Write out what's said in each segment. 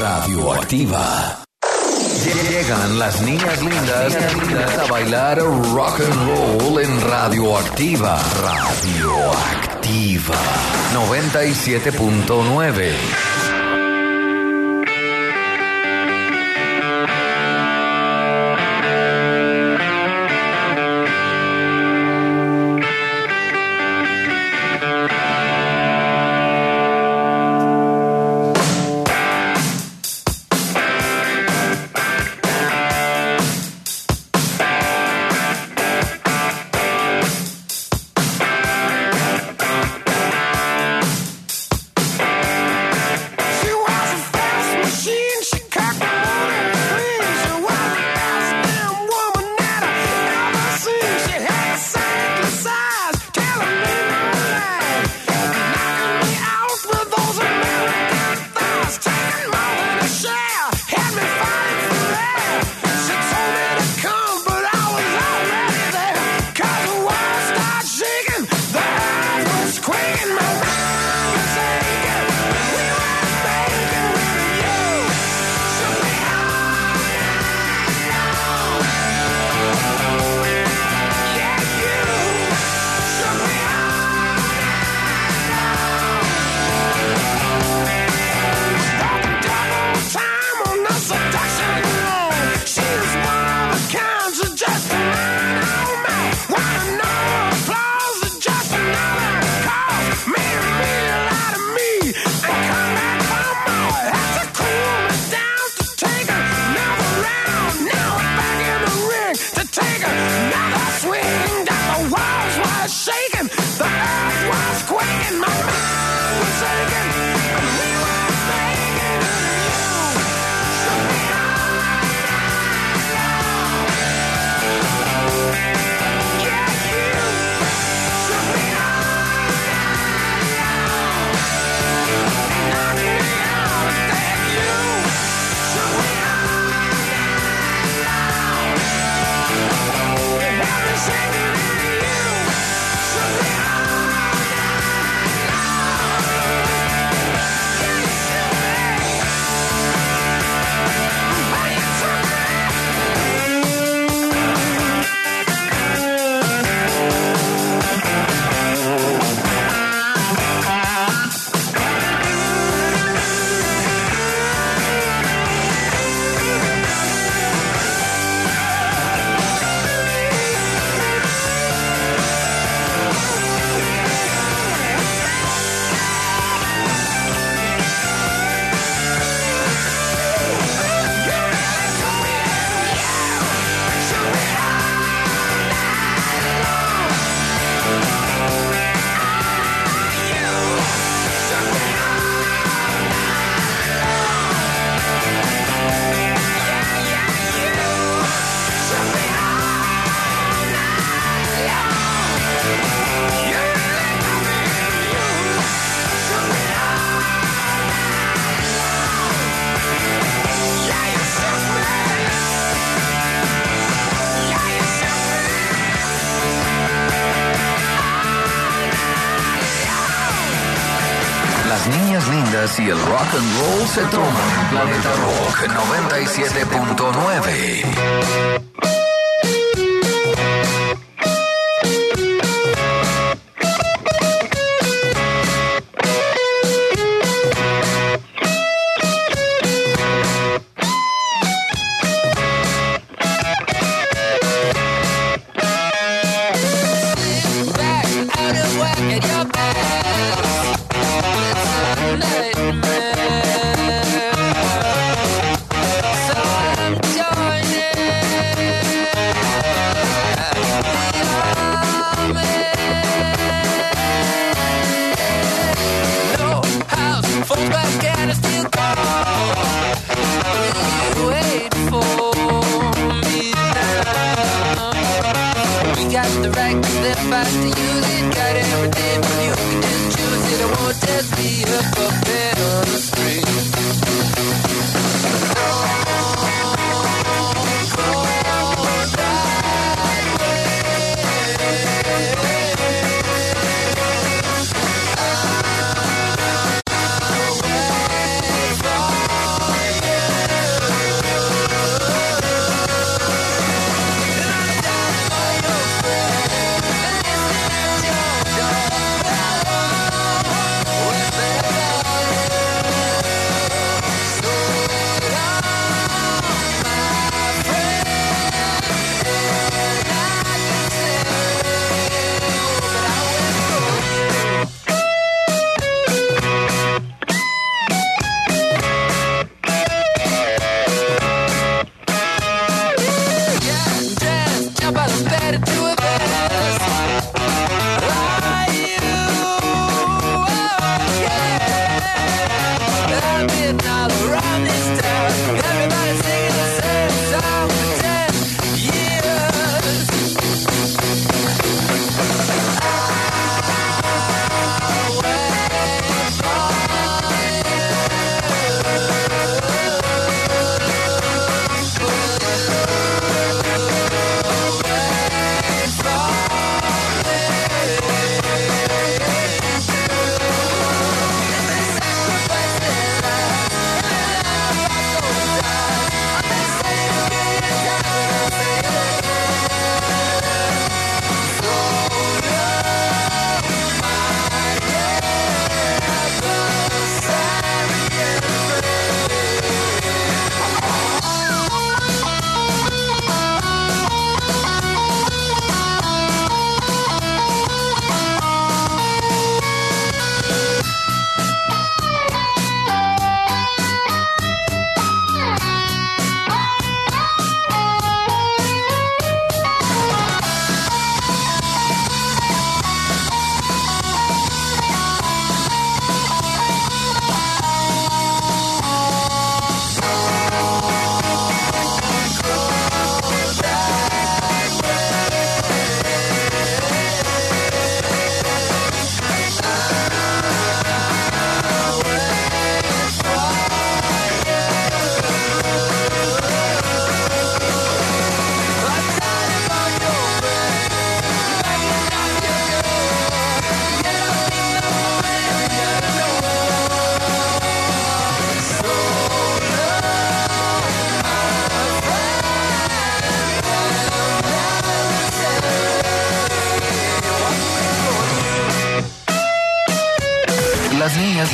Radioactiva. Llegan las niñas lindas a bailar rock and roll en Radioactiva. Radioactiva 97.9. Y el rock and roll se toma en Planeta Rock 97.9.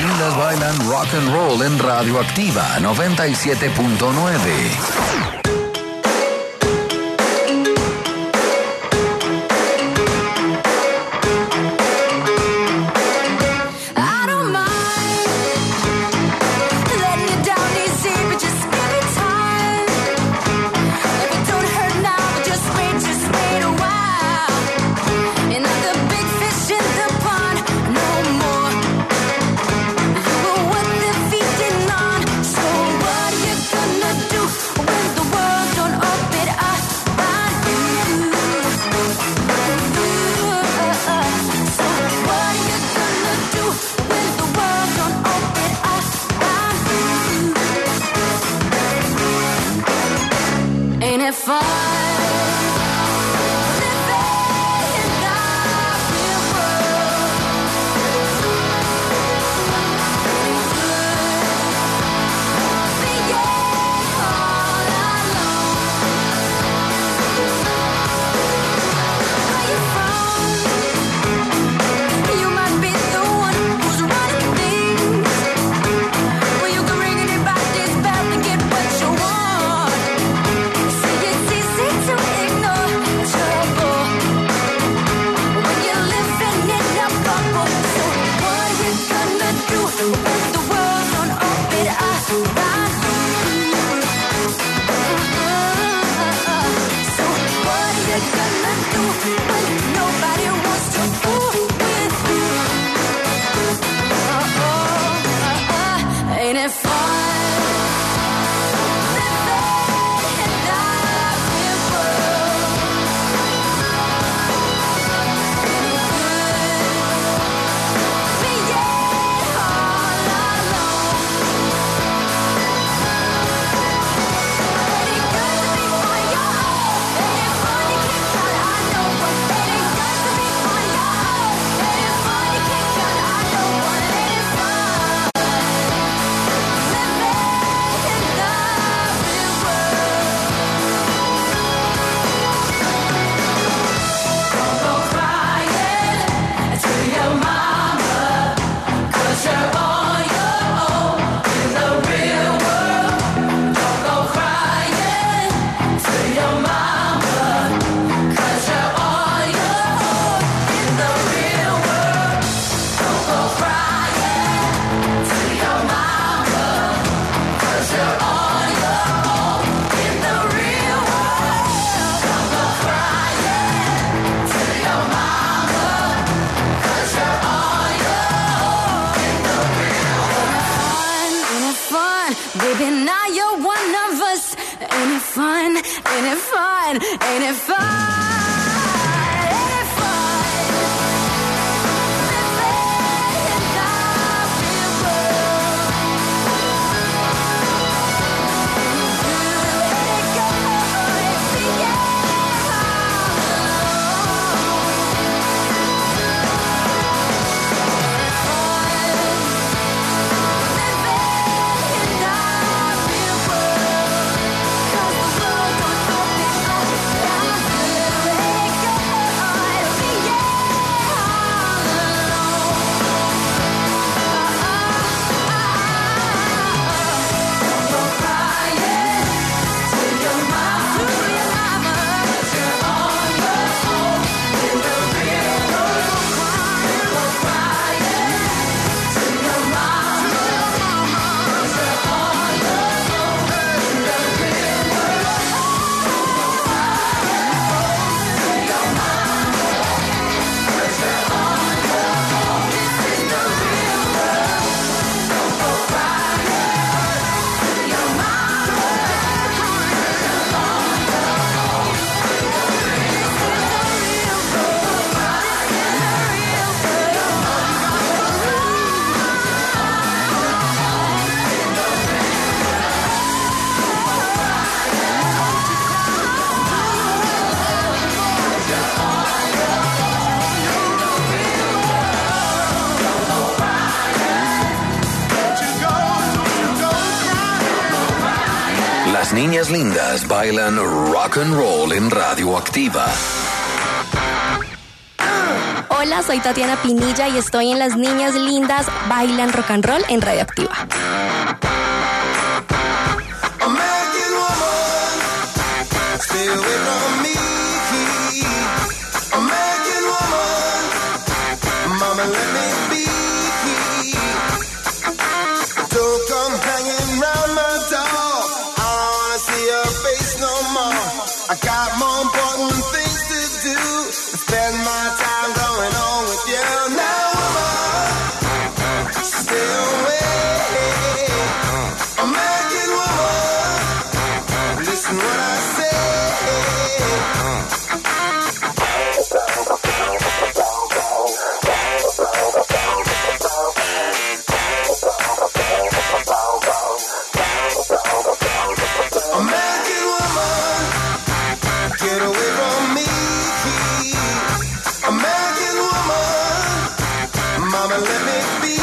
lindas bailan rock and roll en Radioactiva 97.9. Las niñas lindas bailan rock and roll en Radioactiva. Hola, soy Tatiana Pinilla y estoy en Las Niñas Lindas Bailan Rock and Roll en Radioactiva. I got more important things to do than spend my time going on with you. Now, woman, stay away. American woman, listen what I say. American woman, get away from me. American woman, mama, let me be.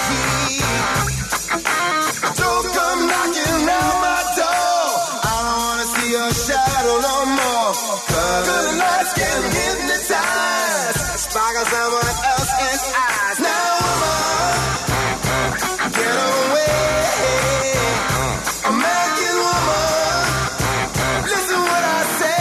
Don't come knocking on my door. I don't wanna see your shadow no more. 'Cause the lights can hypnotize, sparkle someone else's eyes. Now, woman, get away. American woman, listen what I say.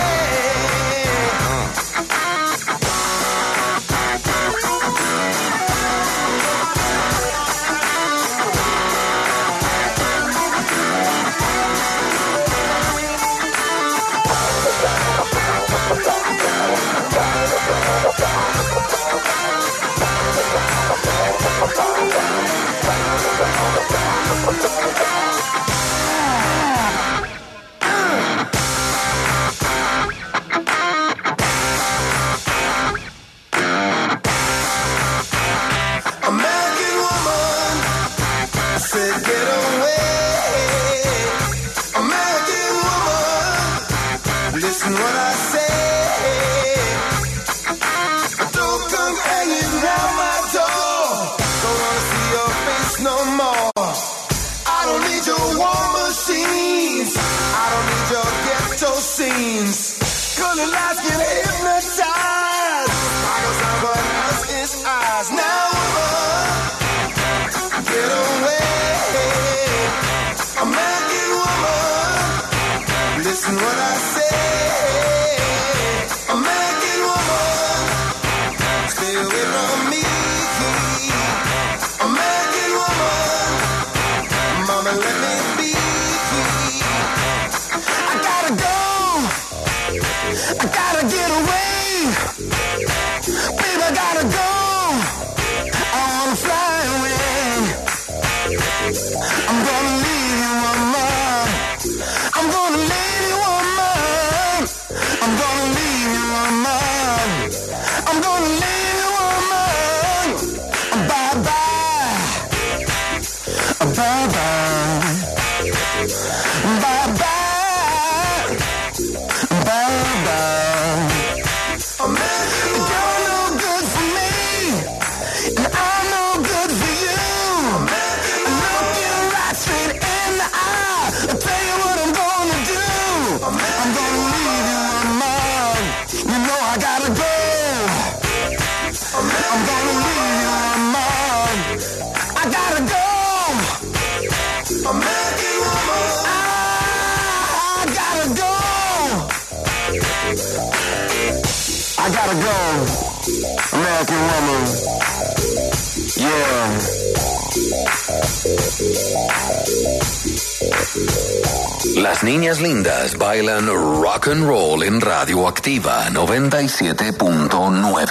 American woman, I said get away. American woman, listen what I say. Don't come hanging round my door. Don't wanna see your face no more. I don't need your war machines. I don't need your ghetto scenes. 'Cause the lights can hypnotize. Sparkles someone else's eyes. Now, woman, get away. American woman, listen what I say. American woman, stay away from me. American woman, mama, let me be. I gotta go. I gotta get away. Baby, I gotta go. I wanna fly away. I'm gonna leave you, woman. I'm gonna leave you, woman. I'm gonna leave you, woman. I'm gonna leave you, woman. Bye-bye. Bye-bye. Bye-bye. Bye-bye. You're no good for me, and I'm no good for you. Look you right straight in the eye. I'll tell you what I'm gonna do. I'm gonna leave you, woman. You know I gotta go. I'm gonna leave you, woman. I gotta go. American woman, I gotta go. I gotta go. American woman, yeah. Las niñas lindas bailan rock and roll en Radioactiva 97.9.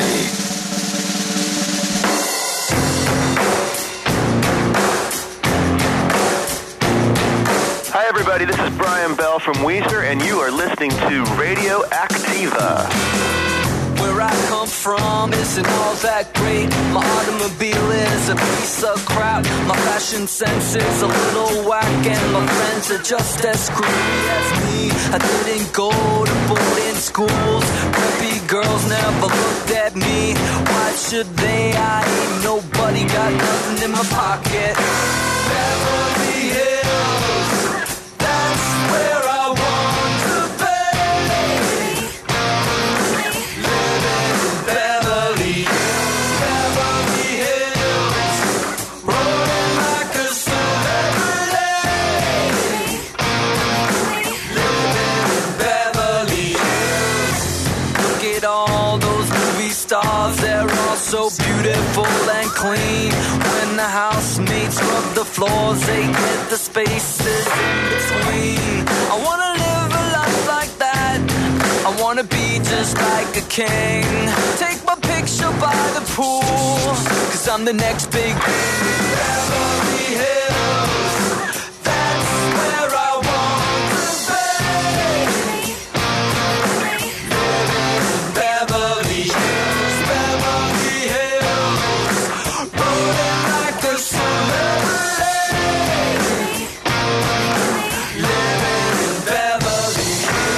Hi everybody, this is Brian Bell from Weezer and you are listening to Radioactiva. Where I come from isn't all that great. My automobile is a piece of crap. My fashion sense is a little whack, and my friends are just as screwy as me. I didn't go to boarding schools. Preppy girls never looked at me. Why should they? I ain't nobody, got nothing in my pocket. Beverly Hills, that's where I want to be. Living in Beverly Hills. clean. When the housemates rub the floors, they get the spaces in between. I wanna live a life like that. I wanna be just like a king. Take my picture by the pool, 'cause I'm the next big thing. Beverly Hills, that's where I want to be. Beverly Hills, Beverly Hills, rolling like a celebrity. Living in Beverly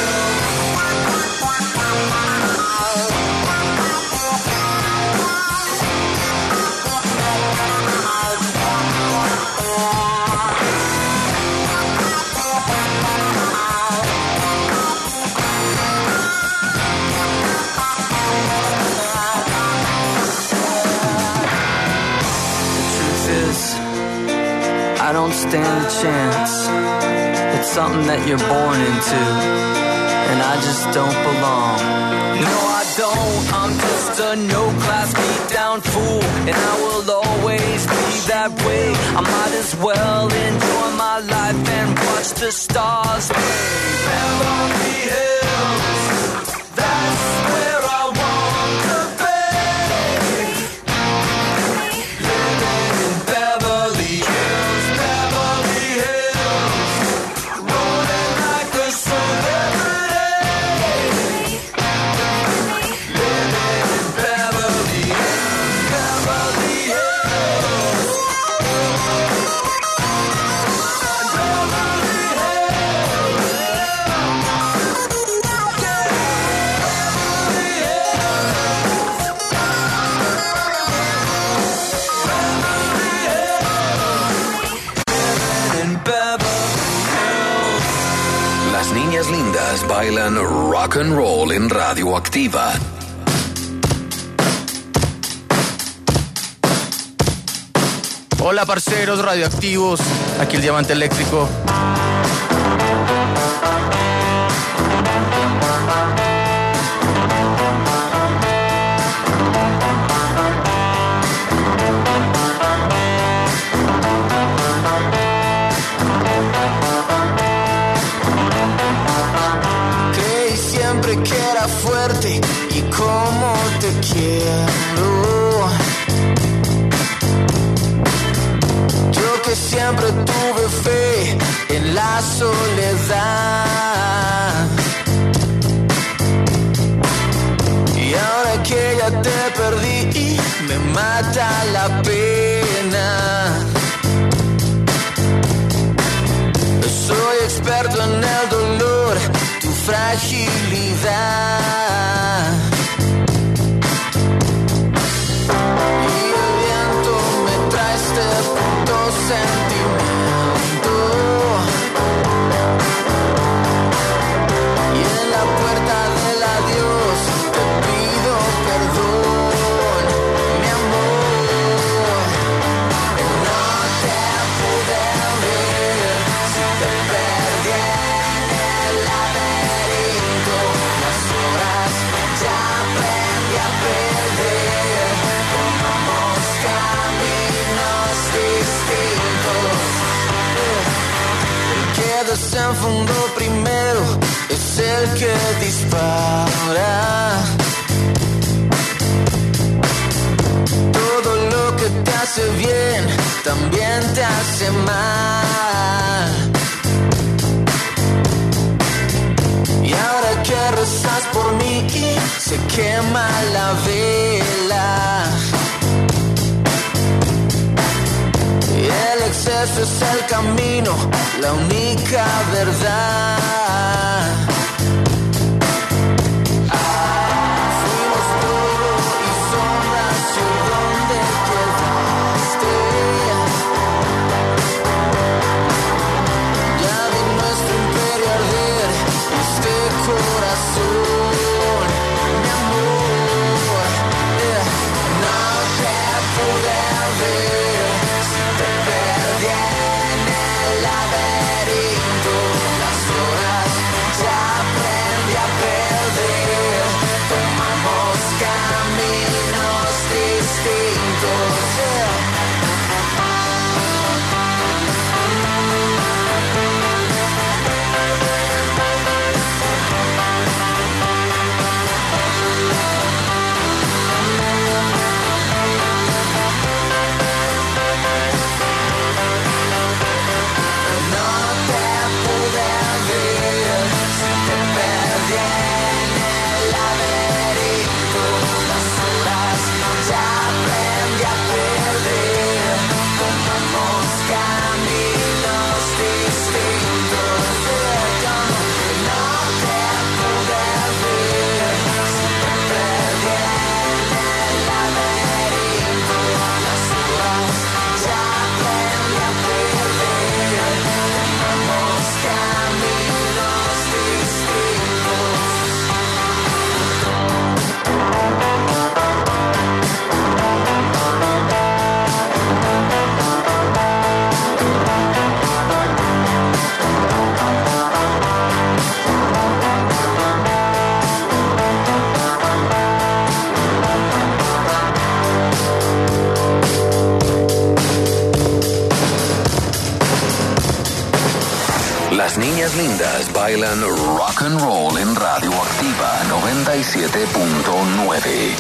I don't stand a chance. It's something that you're born into, and I just don't belong. No, I don't. I'm just a no-class beat-down fool, and I will always be that way. I might as well enjoy my life and watch the stars play. Beverly Hills, that's where I want to be. Living in Beverly Hills, Beverly Hills, rolling like a celebrity. Living in Beverly Hills, Beverly Hills, in Beverly Hills. Las niñas lindas bailan rock and roll en Radioactiva. Hola parceros radioactivos, aquí el Diamante Eléctrico. Creí siempre que era fuerte y cómo te quiero. Yo que siempre tuve fe en la soledad. Y ahora que ya te perdí, me mata la pena. Soy experto en el dolor, tu fragilidad. Y el viento me trae este puto sentimiento. Y en la puerta del adiós te pido perdón, mi amor. No te pude ver si te perdí en el laberinto. Las horas ya aprendí a perder. Tomamos caminos distintos. El que desenfundó primero es el que dispara. Todo lo que te hace bien también te hace mal. Y ahora que rezas por mí, se quema la vela. Y el exceso es el camino, la única verdad. Fuimos polvo y sombras, ¿y dónde quedaste? Ya vi nuestro imperio arder, este corazón, mi amor. No te pude ver si te perdí en el laberinto. Las horas ya Las niñas lindas bailan rock and roll en Radioactiva 97.9.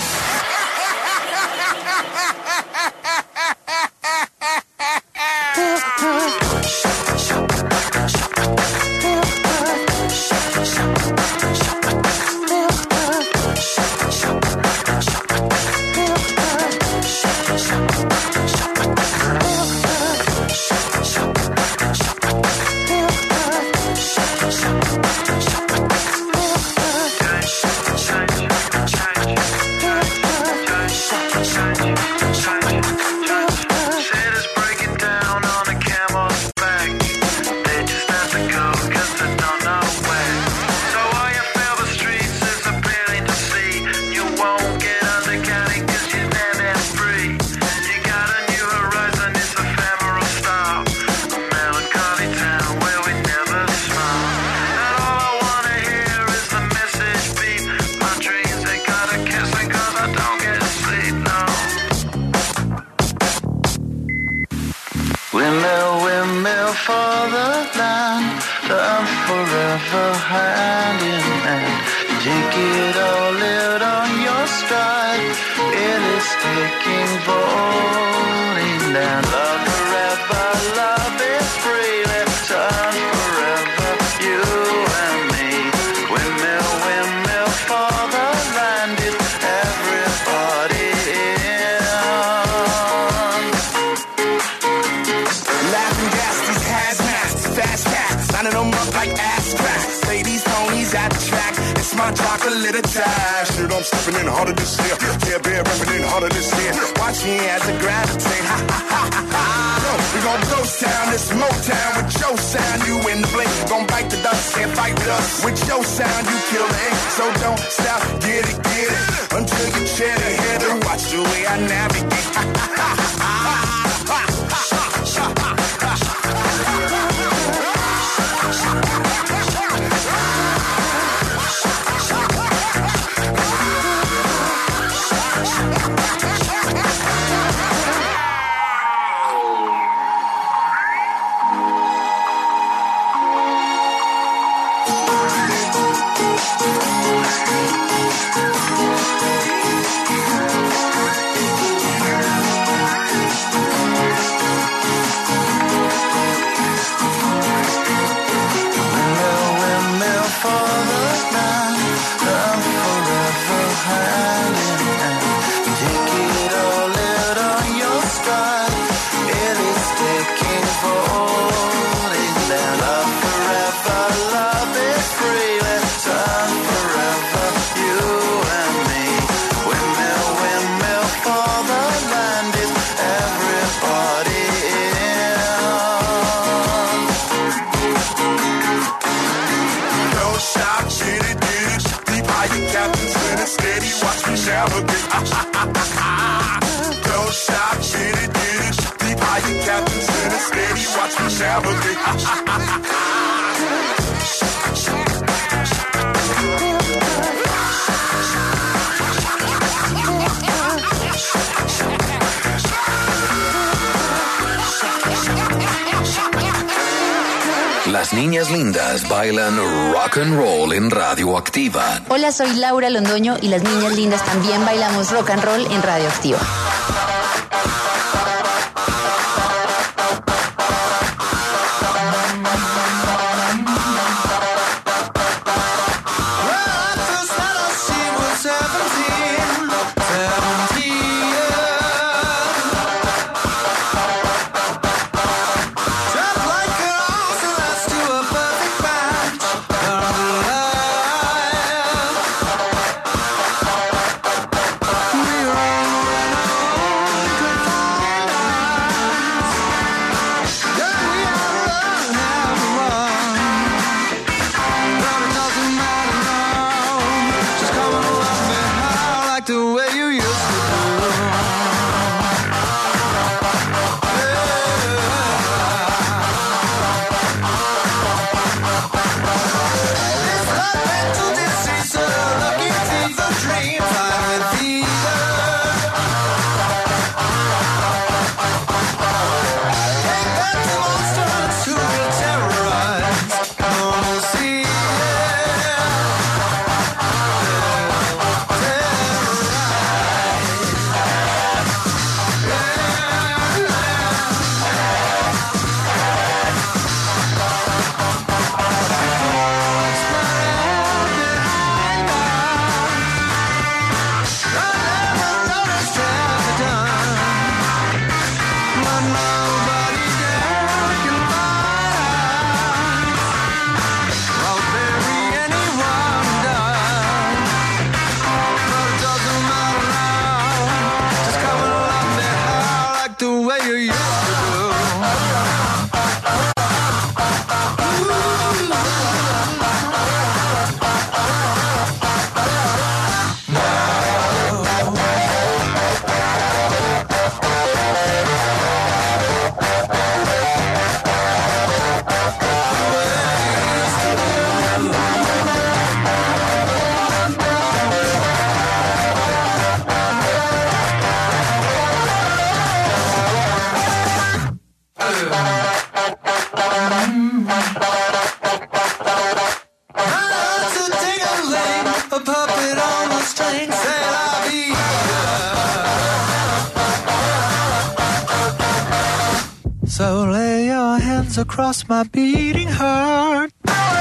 Las niñas lindas bailan rock and roll en Radioactiva. Hola, soy Laura Londoño y las niñas lindas también bailamos rock and roll en Radioactiva. We were A puppet on the string, say la vie. So lay your hands across my beating heart.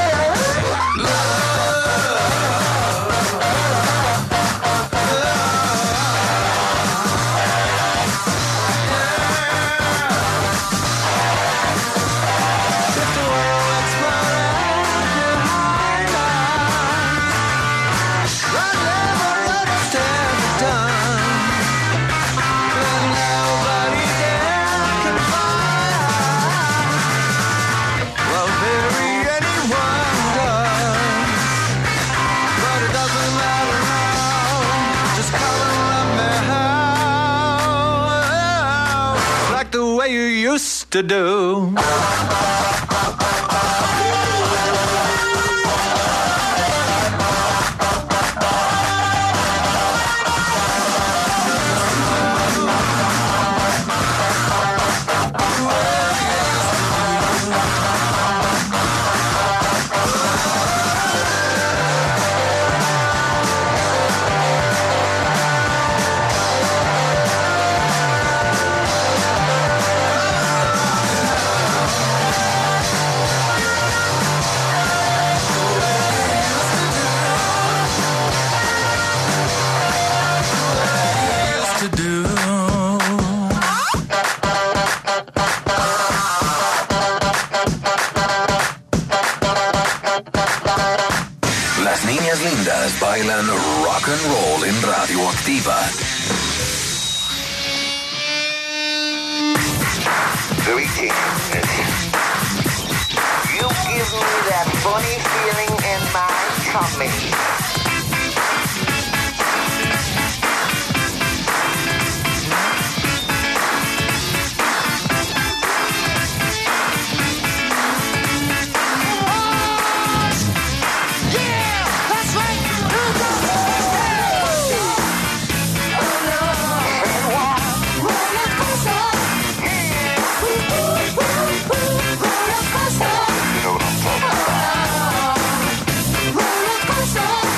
To do. Bailan rock and roll en Radioactiva. Greetings. You give me that funny feeling in my tummy. You know what I'm talking about.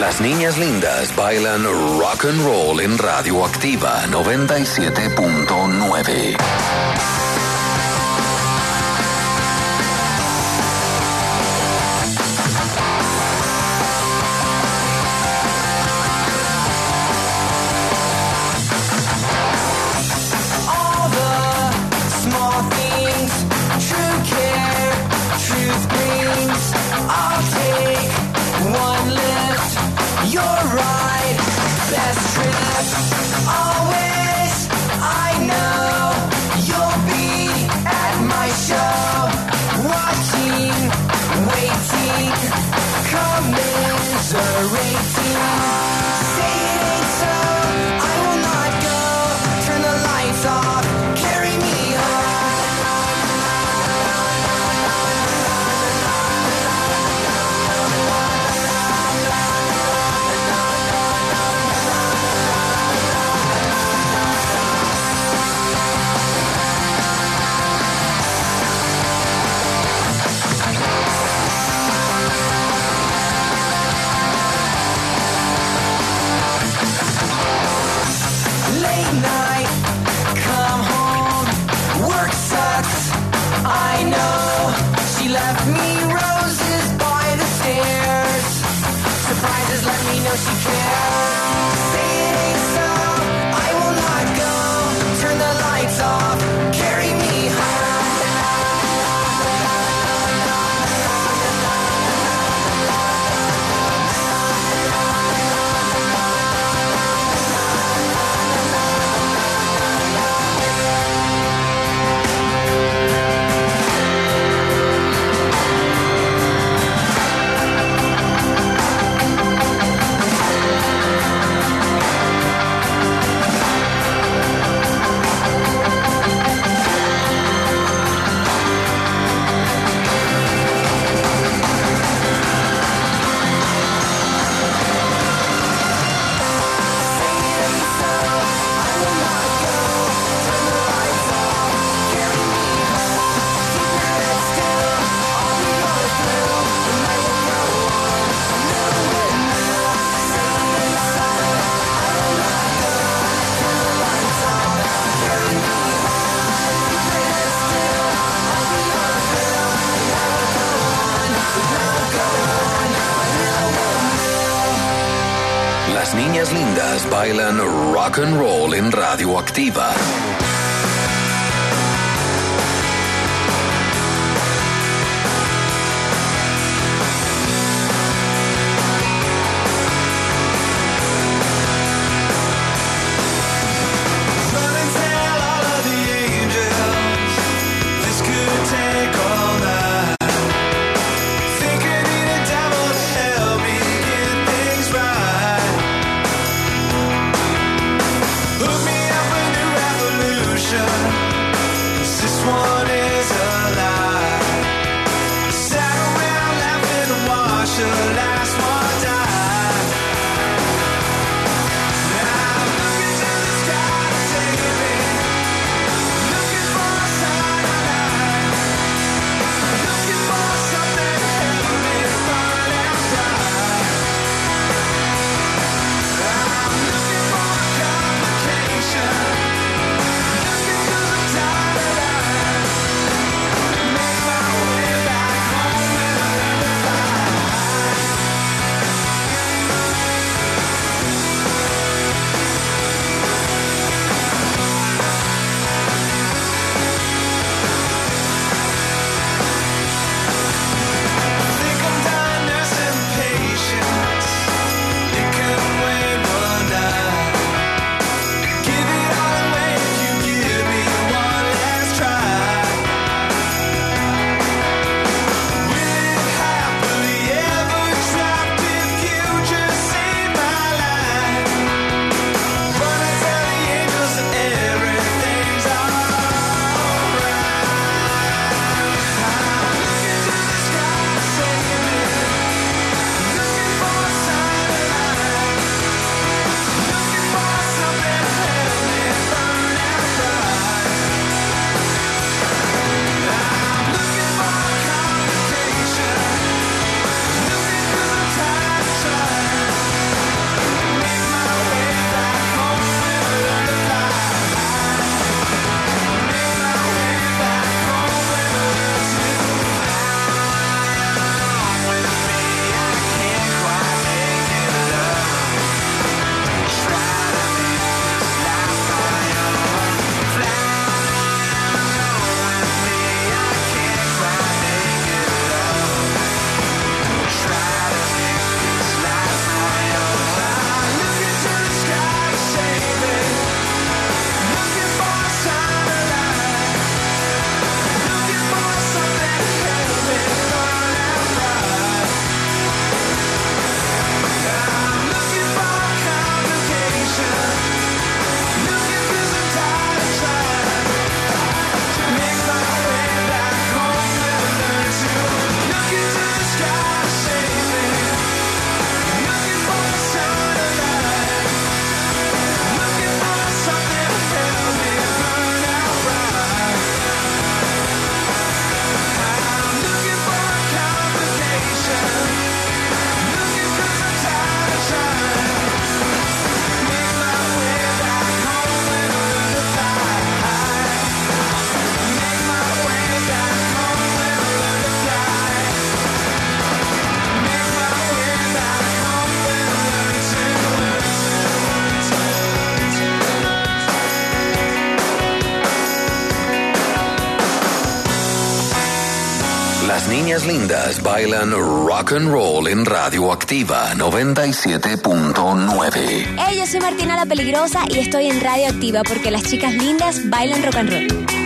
Las niñas lindas bailan rock and roll en Radioactiva 97.9. Las niñas lindas bailan rock and roll en Radioactiva. Hook me up a new revolution. Las niñas lindas bailan rock and roll en Radioactiva 97.9. Hey, yo soy Martina la Peligrosa y estoy en Radioactiva porque las chicas lindas bailan rock and roll.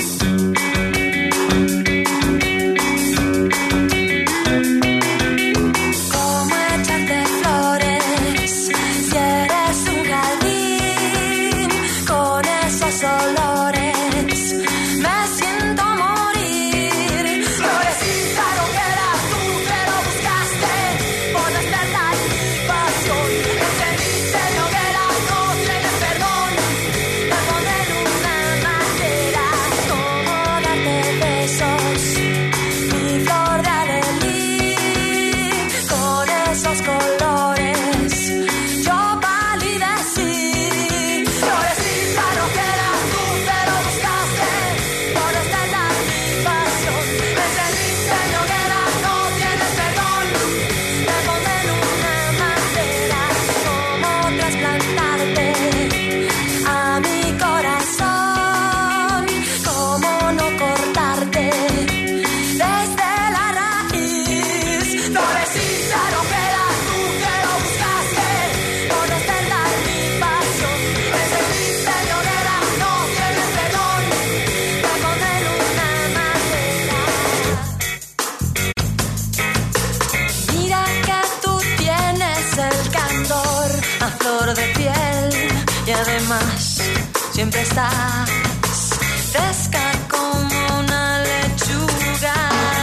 Siempre estás fresca como una lechuga.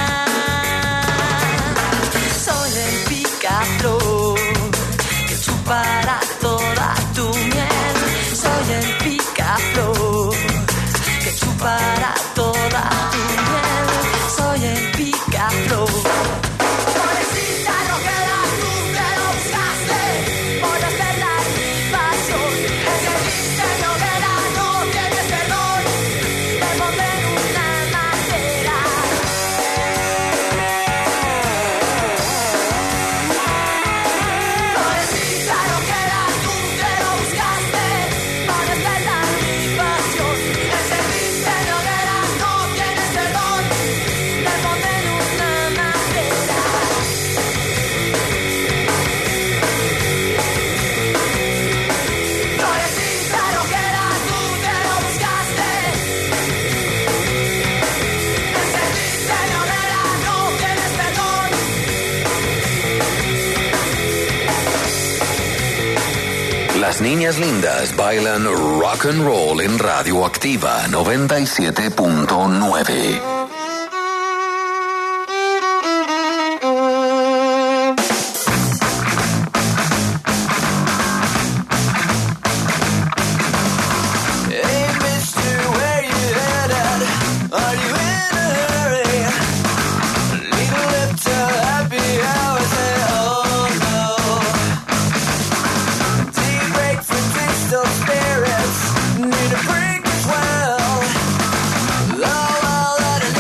Soy el picaflor que chupará toda tu miel. Soy el picaflor que chupará toda tu miel. Soy el picaflor. Las niñas lindas bailan rock and roll en Radioactiva 97.9. Need a break as well. Oh, well, that is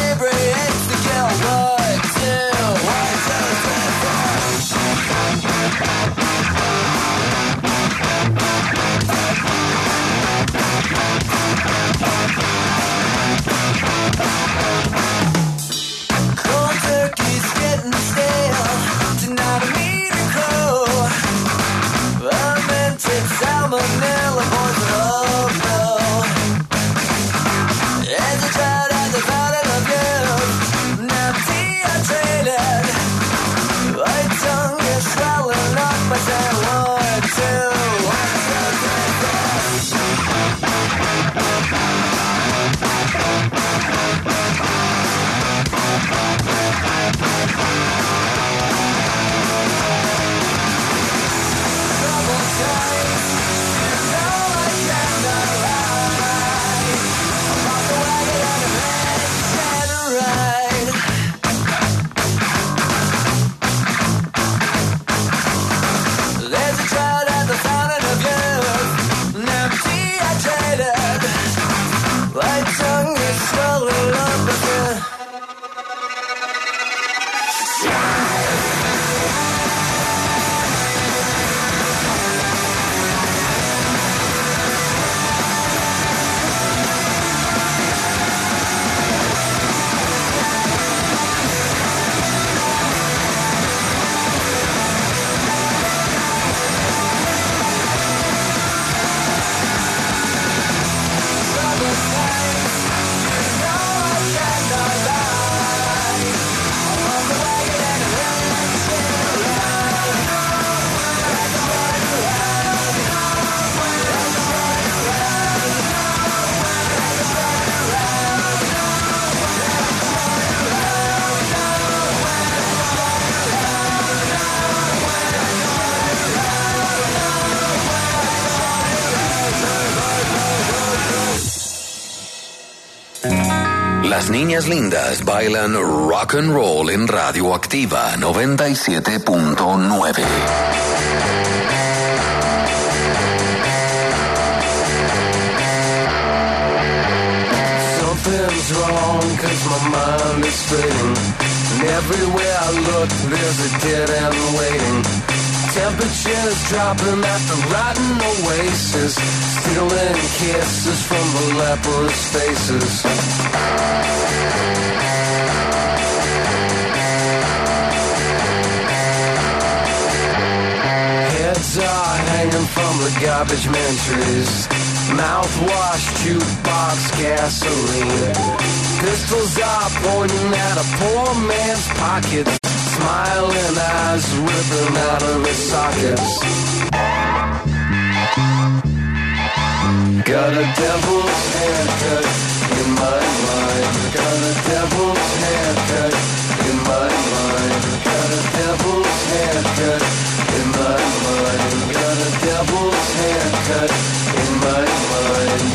Las niñas lindas bailan rock and roll en Radioactiva 97.9. Something's wrong, 'cause my mind is fading. And everywhere I look, there's a dead end waiting. Temperatures dropping at the rotten oasis, stealing kisses from the leprous faces. Heads are hanging from the garbage man trees. Mouthwash, jukebox, gasoline. Pistols are pointing at a poor man's pockets. Smiling eyes ripping out of his sockets. Got a devil's haircut in my mind. Got a devil's haircut in my mind. Got a devil's haircut in my mind. Got a devil's haircut in my mind.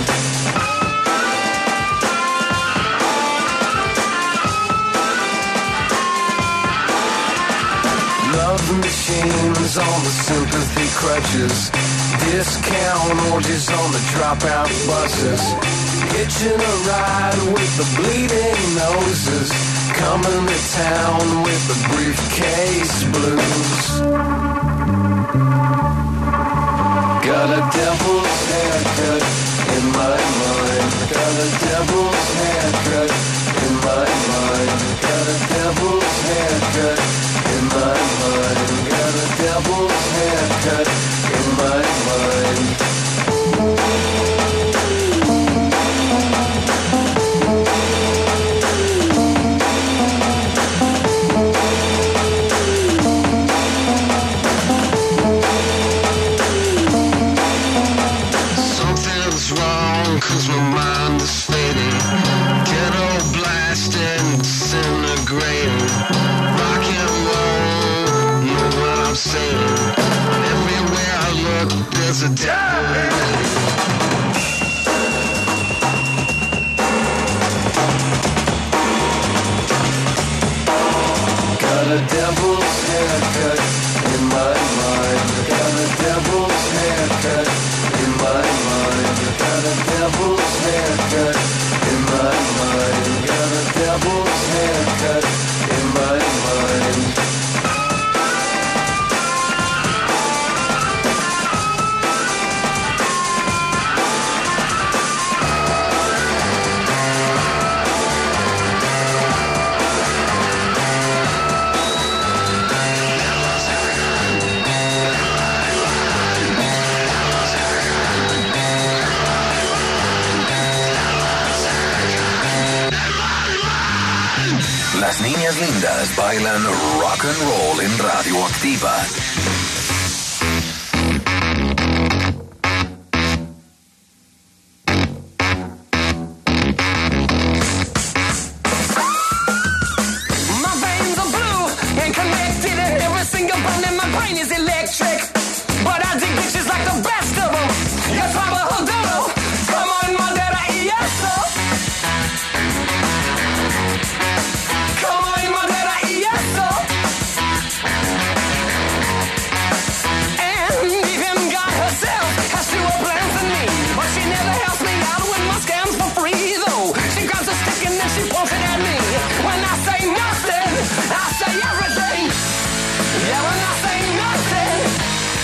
Love machines on the sympathy crutches. Discount orgies on the dropout buses. Hitching a ride with the bleeding noses. Coming to town with the briefcase blues. Got a devil's haircut in my mind. Got a devil's haircut in my mind. Got a devil's haircut in my mind. Got a devil's haircut in my mind. Something's wrong, 'cause my mind is fading. Ghetto blasting, disintegrating. Rock and roll, know what I'm saying. Everywhere I look, there's a devil waiting. Got a devil's haircut in my mind. Got a devil's haircut in my mind. Got a devil's haircut in my mind. Got a devil's haircut in my mind. Las niñas lindas bailan rock and roll en Radioactiva. My veins are blue and connected, and every single bone in my brain is electric. But I dig bitches like the best of them. Yes, I'm a hoodoo. Come on, Madera y eso. Come on, Madera y eso. And even God herself has fewer plans than me, but she never helps me out with my scams for free, though. She grabs a stick and then she points it at me. When I say nothing, I say everything. Yeah, when I say nothing,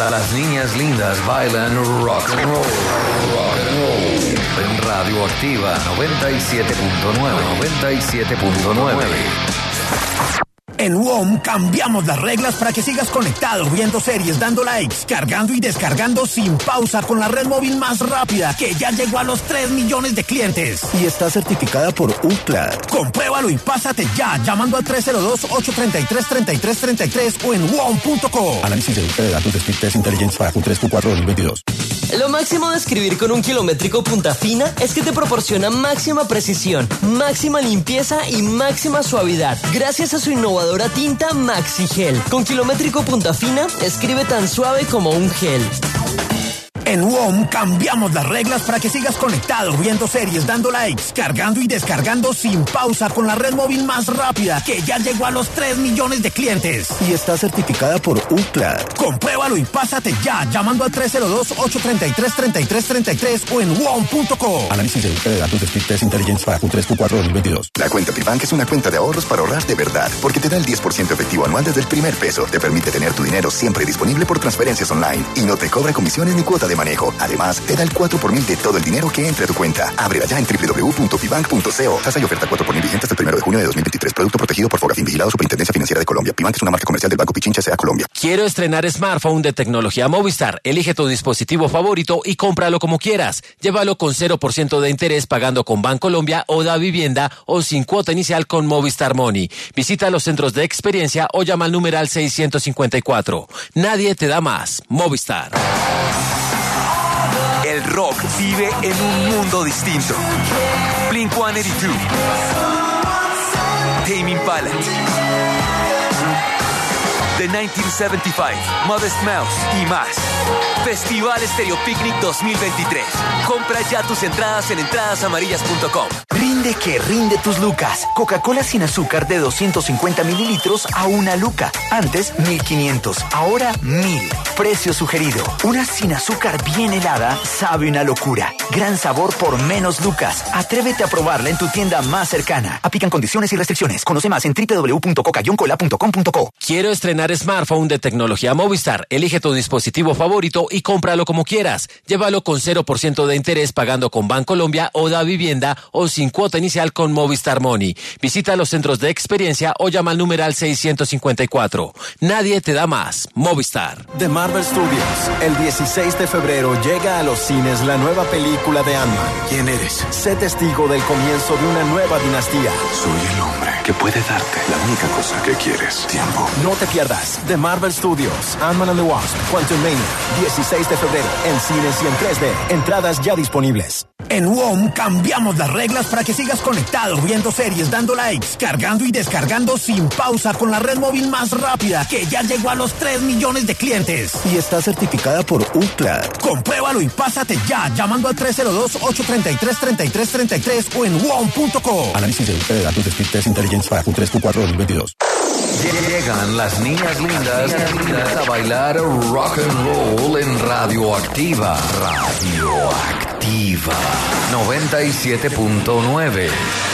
Las niñas lindas bailan rock and roll. Rock and roll. En Radioactiva 97.9. En WOM cambiamos las reglas para que sigas conectado, viendo series, dando likes, cargando y descargando sin pausa con la red móvil más rápida, que ya llegó a los 3 millones de clientes. Y está certificada por UCLA. Compruébalo y pásate ya, llamando al 302-833-3333 o en WOM.co. Análisis de datos de Speed Test Intelligence para Q3, Q4 2022. Lo máximo de escribir con un kilométrico punta fina es que te proporciona máxima precisión, máxima limpieza y máxima suavidad, gracias a su innovadora tinta Maxi Gel. Con kilométrico punta fina, escribe tan suave como un gel. En WOM cambiamos las reglas para que sigas conectado, viendo series, dando likes, cargando y descargando sin pausa con la red móvil más rápida, que ya llegó a los 3 millones de clientes. Y está certificada por UCLA. Compruébalo y pásate ya, llamando al 302-833-3333 o en WOM.co. Análisis de datos de Speed Test Intelligence para Q3, Q4 2022. La cuenta Pibank es una cuenta de ahorros para ahorrar de verdad, porque te da el 10% efectivo anual desde el primer peso. Te permite tener tu dinero siempre disponible por transferencias online y no te cobra comisiones ni cuota de manejo. Además, te da el 4 por mil de todo el dinero que entre a tu cuenta. Ábrela ya en www.pibank.co. Tasa y oferta 4 por mil vigente hasta el 1 de junio de 2023. Producto protegido por Fogafín, vigilado Superintendencia Financiera de Colombia. Pibank es una marca comercial del Banco Pichincha S.A. Colombia. Quiero estrenar smartphone de tecnología Movistar. Elige tu dispositivo favorito y cómpralo como quieras. Llévalo con 0% de interés pagando con Bancolombia o Da Vivienda o sin cuota inicial con Movistar Money. Visita los centros de experiencia o llama al numeral 654. Nadie te da más. Movistar. El rock vive en un mundo distinto. Blink-182, Tame Impala, The 1975, Modest Mouse y más. Festival Stereo Picnic 2023. Compra ya tus entradas en entradasamarillas.com. Rinde que rinde tus lucas. Coca-Cola sin azúcar de 250 mililitros a 1 luca. Antes 1.500, ahora 1.000. Precio sugerido. Una sin azúcar bien helada sabe una locura. Gran sabor por menos lucas. Atrévete a probarla en tu tienda más cercana. Aplican condiciones y restricciones. Conoce más en www.coca-cola.com.co. Quiero estrenar smartphone de tecnología Movistar. Elige tu dispositivo favorito y cómpralo como quieras. Llévalo con 0% de interés pagando con Bancolombia o Da Vivienda o sin cuota inicial con Movistar Money. Visita los centros de experiencia o llama al numeral 654. Nadie te da más. Movistar. The Marvel Studios. El 16 de febrero llega a los cines la nueva película de Ant-Man. ¿Quién eres? Sé testigo del comienzo de una nueva dinastía. Soy el hombre que puede darte la única cosa que quieres. Tiempo. No te pierdas The Marvel Studios, Ant-Man and the Wasp, Quantumania, 16 de febrero, en cines y en 3D. Entradas ya disponibles. En WOM cambiamos las reglas para que sigas conectado, viendo series, dando likes, cargando y descargando sin pausa con la red móvil más rápida, que ya llegó a los 3 millones de clientes. Y está certificada por UCLA. Compruébalo y pásate ya, llamando al 302-833-3333 o en WOM.co. Análisis de datos de Speed Test Intelligence para Q3, Q4 2022. Llegan las niñas lindas a bailar rock and roll en Radioactiva. Radioactiva 97.9.